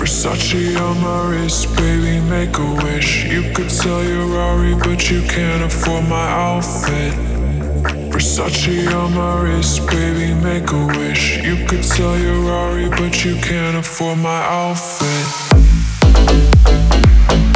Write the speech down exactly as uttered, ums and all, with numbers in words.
Versace on my wrist, baby, make a wish. You could sell your Rari, but you can't afford my outfit. Versace on my wrist, baby, make a wish. You could sell your Rari, but you can't afford my outfit.